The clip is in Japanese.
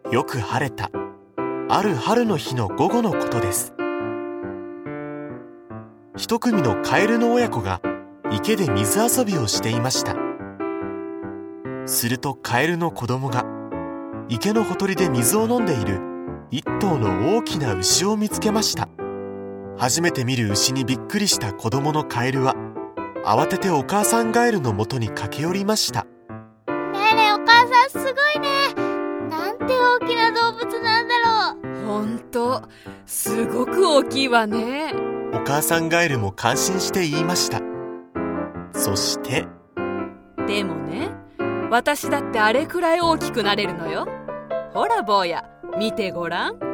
よく晴れたある春の日の午後のことです。一組のカエルの親子が池で水遊びをしていました。するとカエルの子供が池のほとりで水を飲んでいる一頭の大きな牛を見つけました。初めて見る牛にびっくりした子供のカエルは慌ててお母さんガエルのもとに駆け寄りました。 ねえねえ、お母さんすごいね。なんて大きな動物なんだろう。 ほんと、すごく大きいわね。 お母さんガエルも感心して言いました。そしてでもね、私だってあれくらい大きくなれるのよ。ほら坊や、見てごらん。